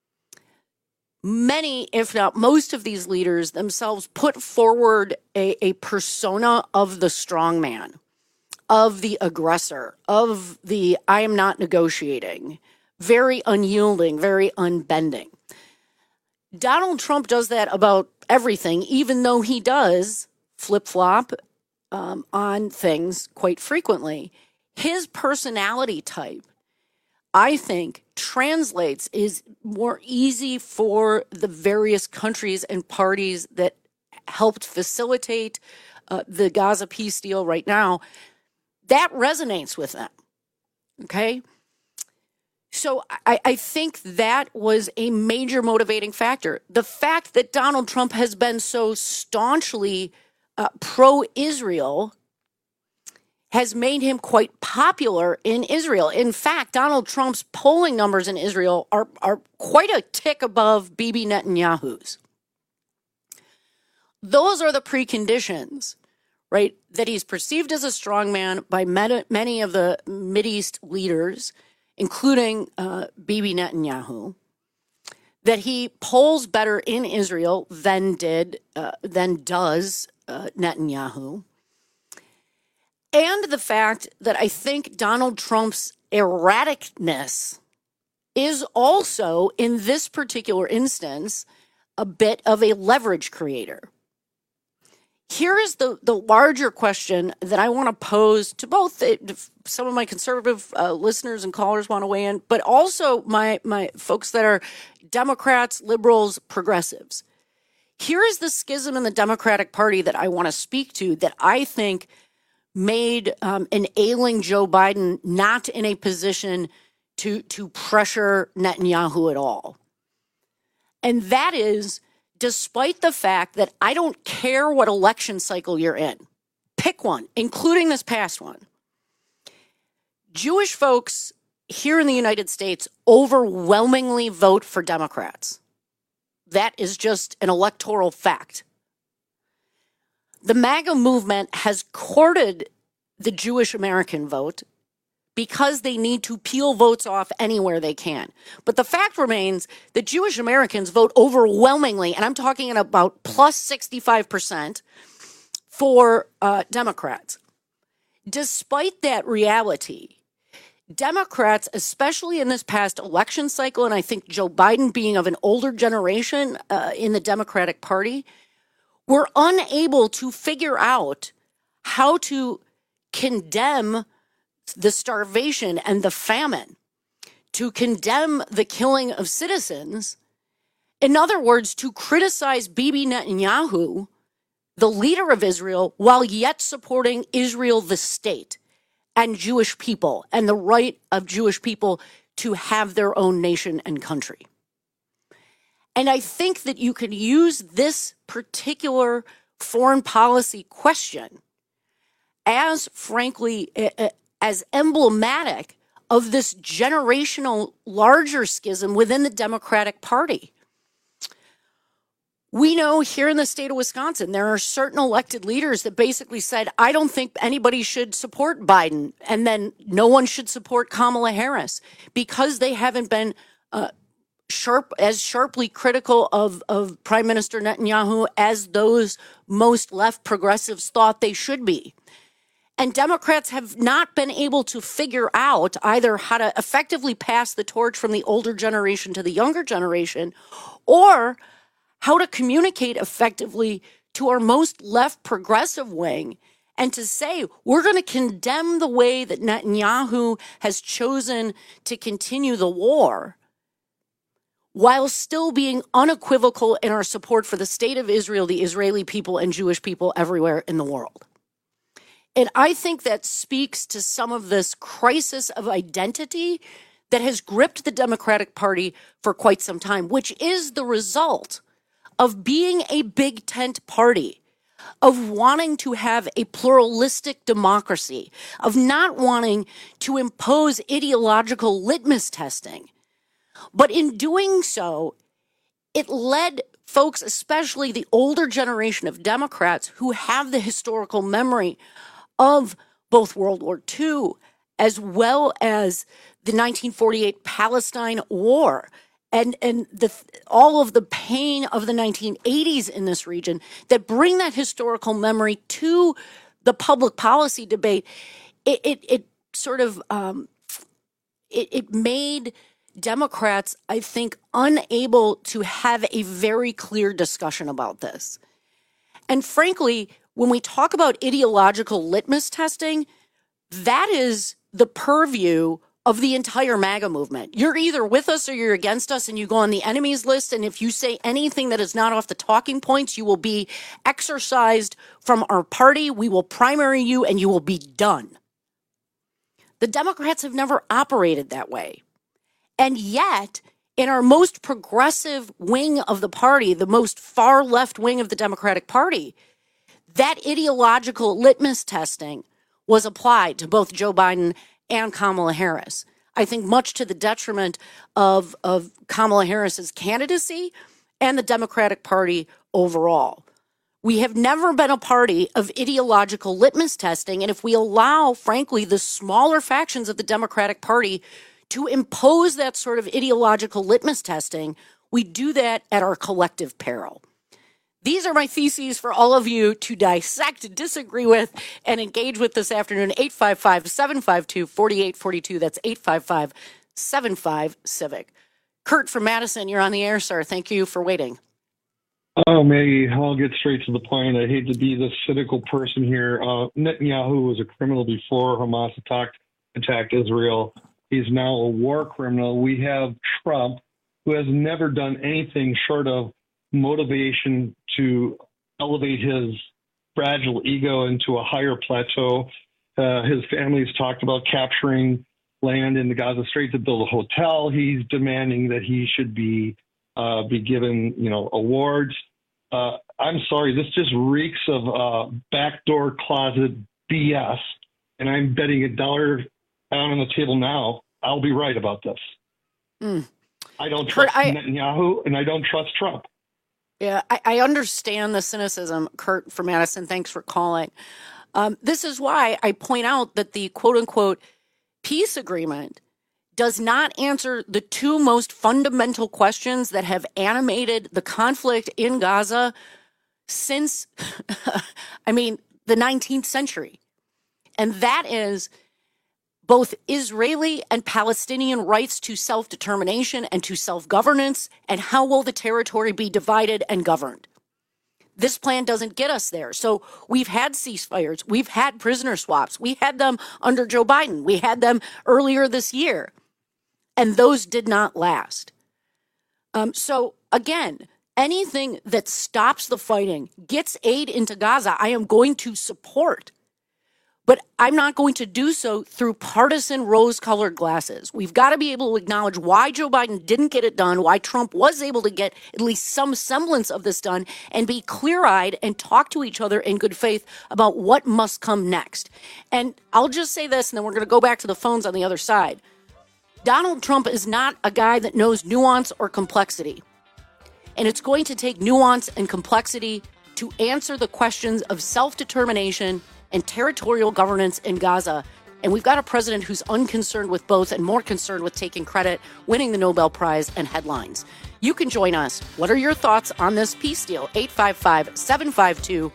many, if not most of these leaders themselves put forward a persona of the strongman, of the aggressor, of the I am not negotiating, very unyielding, very unbending. Donald Trump does that about everything, even though he does flip-flop on things quite frequently. His personality type, I think, translates, is more easy for the various countries and parties that helped facilitate the Gaza peace deal right now. That resonates with them, okay? So I think that was a major motivating factor. The fact that Donald Trump has been so staunchly pro-Israel has made him quite popular in Israel. In fact, Donald Trump's polling numbers in Israel are quite a tick above Bibi Netanyahu's. Those are the preconditions, right, that he's perceived as a strongman by many of the Mideast leaders, including Bibi Netanyahu, that he polls better in Israel than does Netanyahu, and the fact that I think Donald Trump's erraticness is also, in this particular instance, a bit of a leverage creator. Here is the larger question that I want to pose to both some of my conservative listeners and callers want to weigh in, but also my folks that are Democrats, liberals, progressives. Here is the schism in the Democratic Party that I want to speak to that I think made an ailing Joe Biden not in a position to pressure Netanyahu at all. And that is, despite the fact that I don't care what election cycle you're in, pick one, including this past one. Jewish folks here in the United States overwhelmingly vote for Democrats. That is just an electoral fact. The MAGA movement has courted the Jewish American vote because they need to peel votes off anywhere they can. But the fact remains that Jewish Americans vote overwhelmingly, and I'm talking about plus 65% for Democrats. Despite that reality, Democrats, especially in this past election cycle, and I think Joe Biden being of an older generation in the Democratic Party, were unable to figure out how to condemn the starvation and the famine, to condemn the killing of citizens. In other words, to criticize Bibi Netanyahu, the leader of Israel, while yet supporting Israel, the state, and Jewish people, and the right of Jewish people to have their own nation and country. And I think that you can use this particular foreign policy question as, frankly, as emblematic of this generational larger schism within the Democratic Party. We know here in the state of Wisconsin, there are certain elected leaders that basically said, I don't think anybody should support Biden, and then no one should support Kamala Harris because they haven't been sharply critical of Prime Minister Netanyahu as those most left progressives thought they should be. And Democrats have not been able to figure out either how to effectively pass the torch from the older generation to the younger generation, or how to communicate effectively to our most left progressive wing and to say, we're going to condemn the way that Netanyahu has chosen to continue the war, while still being unequivocal in our support for the state of Israel, the Israeli people, and Jewish people everywhere in the world. And I think that speaks to some of this crisis of identity that has gripped the Democratic Party for quite some time, which is the result of being a big tent party, of wanting to have a pluralistic democracy, of not wanting to impose ideological litmus testing. But in doing so, it led folks, especially the older generation of Democrats who have the historical memory of both World War II as well as the 1948 Palestine War and all of the pain of the 1980s in this region, that bring that historical memory to the public policy debate. It made Democrats, I think, unable to have a very clear discussion about this. And frankly, when we talk about ideological litmus testing, that is the purview of the entire MAGA movement. You're either with us or you're against us, and you go on the enemies list. And if you say anything that is not off the talking points, you will be exorcised from our party. We will primary you and you will be done. The Democrats have never operated that way. And yet, in our most progressive wing of the party, the most far left wing of the Democratic Party, that ideological litmus testing was applied to both Joe Biden and Kamala Harris. I think much to the detriment of Kamala Harris's candidacy and the Democratic Party overall. We have never been a party of ideological litmus testing. And if we allow, frankly, the smaller factions of the Democratic Party to impose that sort of ideological litmus testing, we do that at our collective peril. These are my theses for all of you to dissect, disagree with, and engage with this afternoon. 855-752-4842. That's 855-75-CIVIC. Kurt from Madison, you're on the air, sir. Thank you for waiting. Oh, Maggie, I'll get straight to the point. I hate to be the cynical person here. Netanyahu was a criminal before Hamas attacked Israel. He's now a war criminal. We have Trump, who has never done anything short of motivation to elevate his fragile ego into a higher plateau. His family's talked about capturing land in the Gaza Strait to build a hotel. He's demanding that he should be given, awards. I'm sorry, this just reeks of backdoor closet BS. And I'm betting $1 down on the table now. I'll be right about this. I don't trust Netanyahu, and I don't trust Trump. Yeah, I understand the cynicism, Kurt from Madison. Thanks for calling. This is why I point out that the quote-unquote peace agreement does not answer the two most fundamental questions that have animated the conflict in Gaza since, the 19th century. And that is both Israeli and Palestinian rights to self-determination and to self-governance, and how will the territory be divided and governed. This plan doesn't get us there. So we've had ceasefires. We've had prisoner swaps. We had them under Joe Biden. We had them earlier this year. And those did not last. So again, anything that stops the fighting, gets aid into Gaza, I am going to support. But I'm not going to do so through partisan rose-colored glasses. We've got to be able to acknowledge why Joe Biden didn't get it done, why Trump was able to get at least some semblance of this done, and be clear-eyed and talk to each other in good faith about what must come next. And I'll just say this, and then we're going to go back to the phones on the other side. Donald Trump is not a guy that knows nuance or complexity. And it's going to take nuance and complexity to answer the questions of self-determination and territorial governance in Gaza. And we've got a president who's unconcerned with both and more concerned with taking credit, winning the Nobel Prize, and headlines. You can join us. What are your thoughts on this peace deal? 855-752-4842,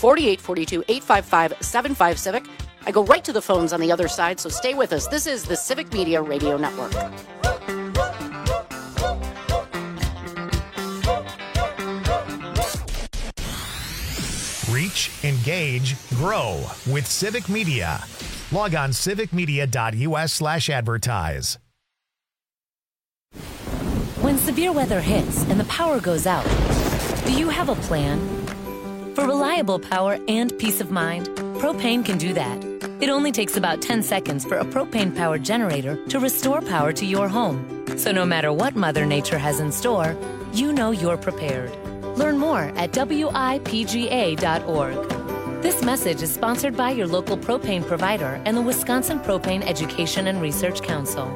855-75-CIVIC. I go right to the phones on the other side, so stay with us. This is the Civic Media Radio Network. Reach, engage, grow with Civic Media. Log on civicmedia.us/advertise. When When severe weather hits and the power goes out, do you have a plan? For reliable power and peace of mind, Propane can do that. It only takes about 10 seconds for a propane-powered generator to restore power to your home. So no matter what Mother Nature has in store, you know you're prepared. Learn more at WIPGA.org. This message is sponsored by your local propane provider and the Wisconsin Propane Education and Research Council.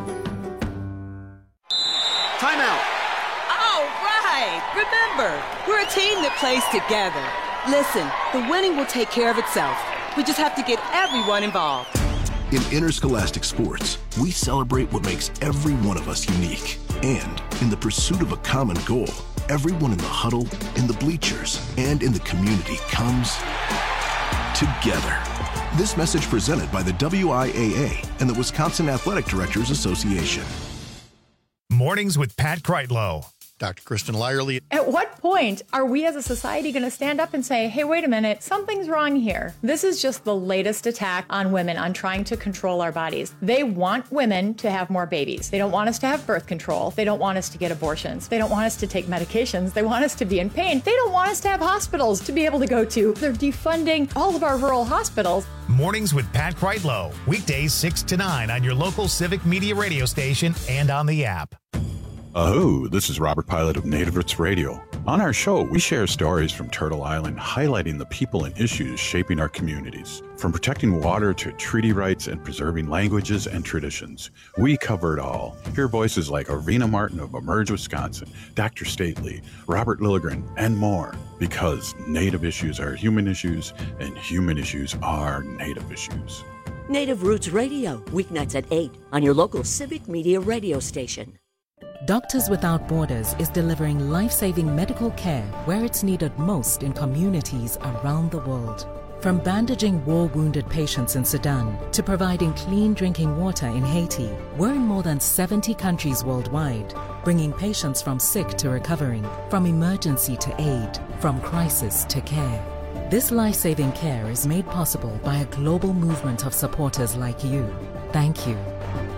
Timeout. All right. Remember, we're a team that plays together. Listen, the winning will take care of itself. We just have to get everyone involved. In interscholastic sports, we celebrate what makes every one of us unique. And in the pursuit of a common goal, everyone in the huddle, in the bleachers, and in the community comes together. This message presented by the WIAA and the Wisconsin Athletic Directors Association. Mornings with Pat Kreitlow. Dr. Kristen Lyerly. At what point are we as a society going to stand up and say, hey, wait a minute, something's wrong here? This is just the latest attack on women, on trying to control our bodies. They want women to have more babies. They don't want us to have birth control. They don't want us to get abortions. They don't want us to take medications. They want us to be in pain. They don't want us to have hospitals to be able to go to. They're defunding all of our rural hospitals. Mornings with Pat Kreitlow. Weekdays 6 to 9 on your local Civic Media radio station and on the app. Aho, this is Robert Pilot of Native Roots Radio. On our show, we share stories from Turtle Island highlighting the people and issues shaping our communities. From protecting water to treaty rights and preserving languages and traditions, we cover it all. Hear voices like Arena Martin of Emerge, Wisconsin, Dr. Stately, Robert Lilligren, and more. Because Native issues are human issues, and human issues are Native issues. Native Roots Radio, weeknights at 8 on your local Civic Media radio station. Doctors Without Borders is delivering life-saving medical care where it's needed most in communities around the world. From bandaging war-wounded patients in Sudan to providing clean drinking water in Haiti, we're in more than 70 countries worldwide, bringing patients from sick to recovering, from emergency to aid, from crisis to care. This life-saving care is made possible by a global movement of supporters like you. Thank you.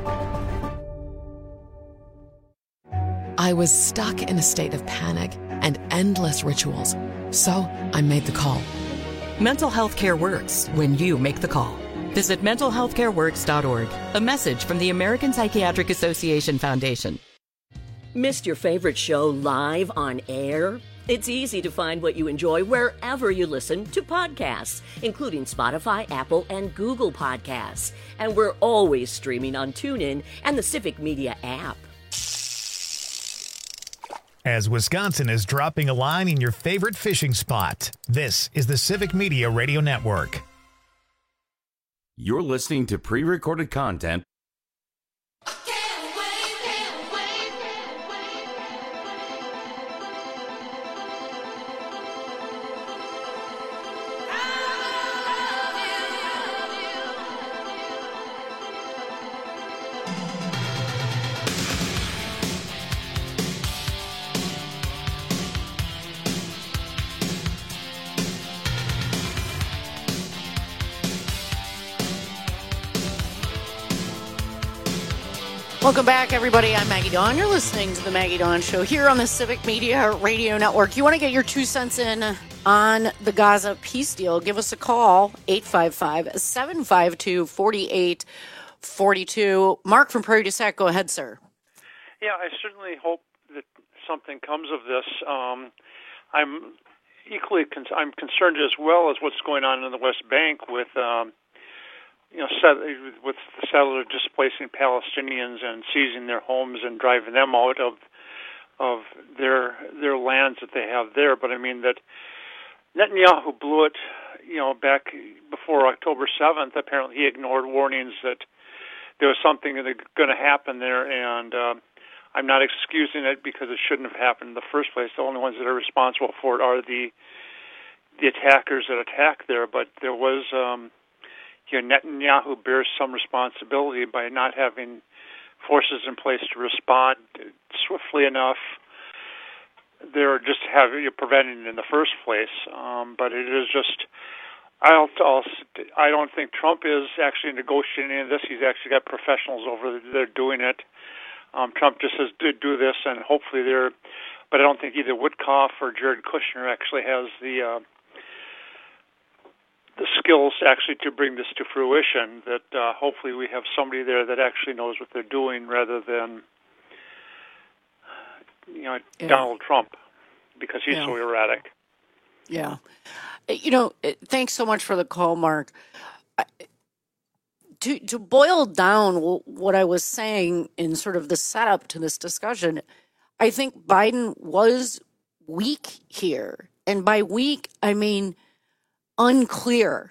I was stuck in a state of panic and endless rituals, so I made the call. Mental health care works when you make the call. Visit mentalhealthcareworks.org. A message from the American Psychiatric Association Foundation. Missed your favorite show live on air? It's easy to find what you enjoy wherever you listen to podcasts, including Spotify, Apple, and Google Podcasts. And we're always streaming on TuneIn and the Civic Media app. As Wisconsin is dropping a line in your favorite fishing spot, this is the Civic Media Radio Network. You're listening to pre-recorded content. Welcome back, everybody. I'm Maggie Dawn. You're listening to the Maggie Dawn Show here on the Civic Media Radio Network. You want to get your 2 cents in on the Gaza peace deal, give us a call, 855-752-4842. Mark from Prairie du Sac, go ahead, sir. Yeah, I certainly hope that something comes of this. I'm I'm concerned as well as what's going on in the West Bank with with the settlers displacing Palestinians and seizing their homes and driving them out of their lands that they have there. But I mean that Netanyahu blew it, back before October 7th. Apparently he ignored warnings that there was something going to happen there, and I'm not excusing it because it shouldn't have happened in the first place. The only ones that are responsible for it are the attackers that attacked there. But there was Netanyahu bears some responsibility by not having forces in place to respond swiftly enough. They're just preventing it in the first place. But it is just, I don't think Trump is actually negotiating any of this. He's actually got professionals over there doing it. Trump just says do this, and hopefully they're. But I don't think either Witkoff or Jared Kushner actually has the skills actually to bring this to fruition. That hopefully we have somebody there that actually knows what they're doing, rather than Donald Trump, because he's so erratic. Yeah. Thanks so much for the call, Mark. To boil down what I was saying in sort of the setup to this discussion, I think Biden was weak here. And by weak, I mean unclear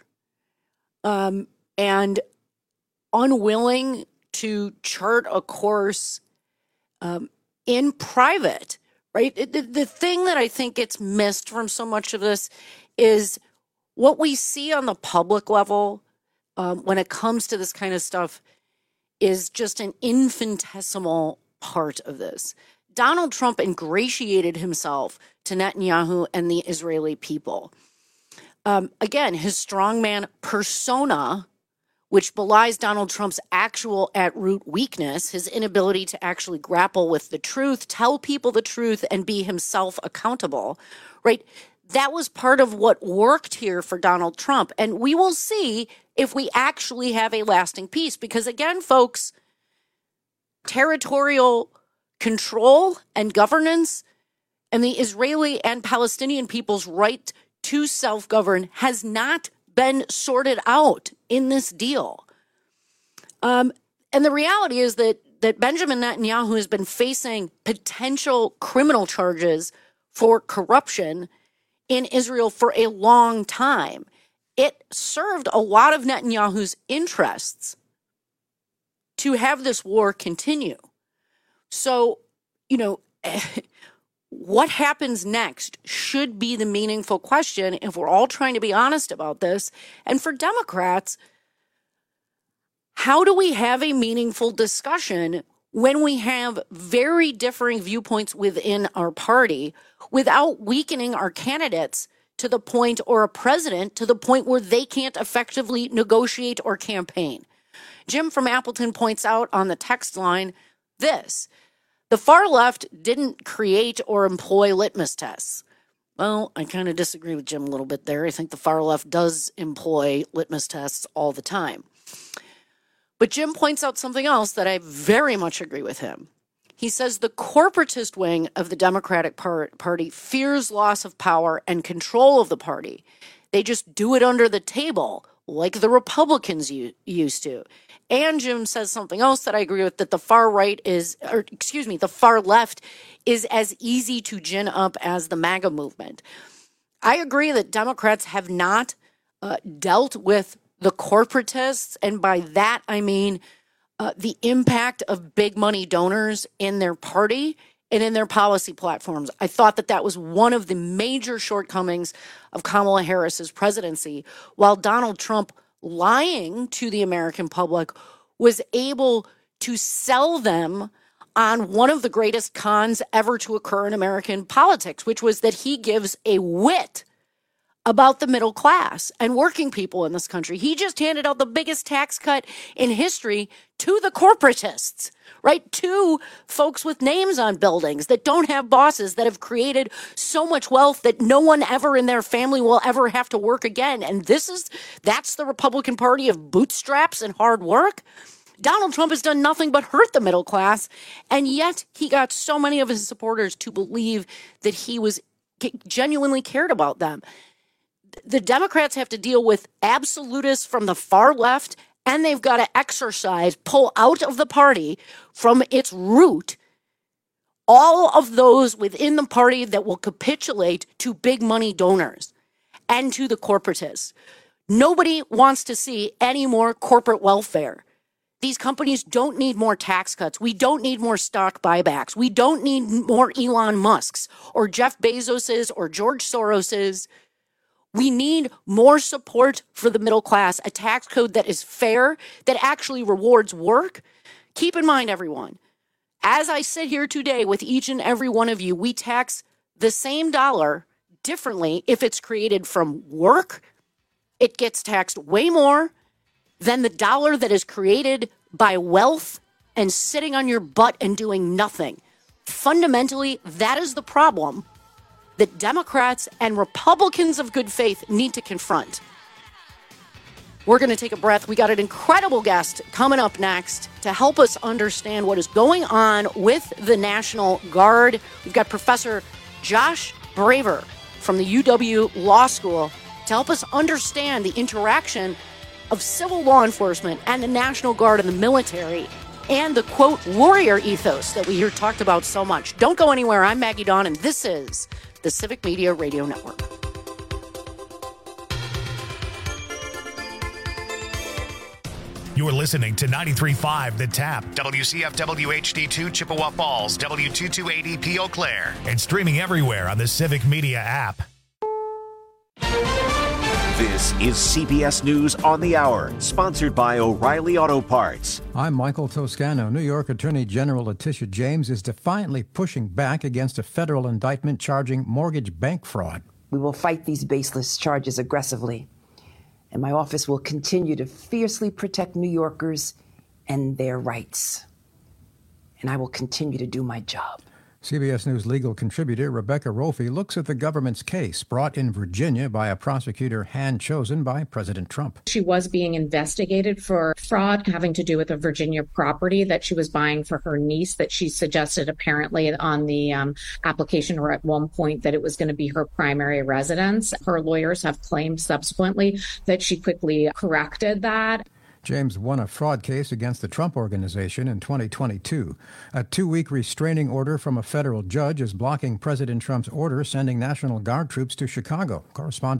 and unwilling to chart a course in private, right? The thing that I think gets missed from so much of this is what we see on the public level when it comes to this kind of stuff is just an infinitesimal part of this. Donald Trump ingratiated himself to Netanyahu and the Israeli people. Again, his strongman persona, which belies Donald Trump's actual at-root weakness, his inability to actually grapple with the truth, tell people the truth, and be himself accountable, right? That was part of what worked here for Donald Trump. And we will see if we actually have a lasting peace. Because again, folks, territorial control and governance and the Israeli and Palestinian people's right to self-govern has not been sorted out in this deal. And the reality is that Benjamin Netanyahu has been facing potential criminal charges for corruption in Israel for a long time. It served a lot of Netanyahu's interests to have this war continue. So, what happens next should be the meaningful question if we're all trying to be honest about this. And for Democrats, how do we have a meaningful discussion when we have very differing viewpoints within our party without weakening our candidates to the point, or a president to the point where they can't effectively negotiate or campaign? Jim from Appleton points out on the text line this: the far left didn't create or employ litmus tests. Well, I kind of disagree with Jim a little bit there. I think the far left does employ litmus tests all the time. But Jim points out something else that I very much agree with him. He says the corporatist wing of the Democratic Party fears loss of power and control of the party. They just do it under the table, like the Republicans used to. And Jim says something else that I agree with, that the far left is as easy to gin up as the MAGA movement. I agree that Democrats have not dealt with the corporatists, and by that I mean the impact of big money donors in their party and in their policy platforms. I thought that was one of the major shortcomings of Kamala Harris's presidency, while Donald Trump, lying to the American public, was able to sell them on one of the greatest cons ever to occur in American politics, which was that he gives a wit about the middle class and working people in this country. He just handed out the biggest tax cut in history to the corporatists, right? To folks with names on buildings that don't have bosses, that have created so much wealth that no one ever in their family will ever have to work again. And that's the Republican Party of bootstraps and hard work. Donald Trump has done nothing but hurt the middle class, and yet he got so many of his supporters to believe that he was genuinely cared about them. The Democrats have to deal with absolutists from the far left, and they've got to pull out of the party from its root all of those within the party that will capitulate to big money donors and to the corporatists. Nobody wants to see any more corporate welfare. These companies don't need more tax cuts. We don't need more stock buybacks. We don't need more Elon Musk's or Jeff Bezos's or George Soros's. We need more support for the middle class, a tax code that is fair, that actually rewards work. Keep in mind, everyone, as I sit here today with each and every one of you, we tax the same dollar differently. If it's created from work, it gets taxed way more than the dollar that is created by wealth and sitting on your butt and doing nothing. Fundamentally, that is the problem that Democrats and Republicans of good faith need to confront. We're going to take a breath. We got an incredible guest coming up next to help us understand what is going on with the National Guard. We've got Professor Josh Braver from the UW Law School to help us understand the interaction of civil law enforcement and the National Guard and the military and the, quote, warrior ethos that we hear talked about so much. Don't go anywhere. I'm Maggie Dawn, and this is the Civic Media Radio Network. You're listening to 93.5 The Tap, WCFW HD2 Chippewa Falls, W228EP Eau Claire, and streaming everywhere on the Civic Media app. This is CBS News on the Hour, sponsored by O'Reilly Auto Parts. I'm Michael Toscano. New York Attorney General Letitia James is defiantly pushing back against a federal indictment charging mortgage bank fraud. We will fight these baseless charges aggressively, and my office will continue to fiercely protect New Yorkers and their rights. And I will continue to do my job. CBS News legal contributor Rebecca Rofe looks at the government's case brought in Virginia by a prosecutor hand-chosen by President Trump. She was being investigated for fraud having to do with a Virginia property that she was buying for her niece that she suggested apparently on the application or at one point that it was going to be her primary residence. Her lawyers have claimed subsequently that she quickly corrected that. James won a fraud case against the Trump Organization in 2022. A 2-week restraining order from a federal judge is blocking President Trump's order sending National Guard troops to Chicago. Correspondent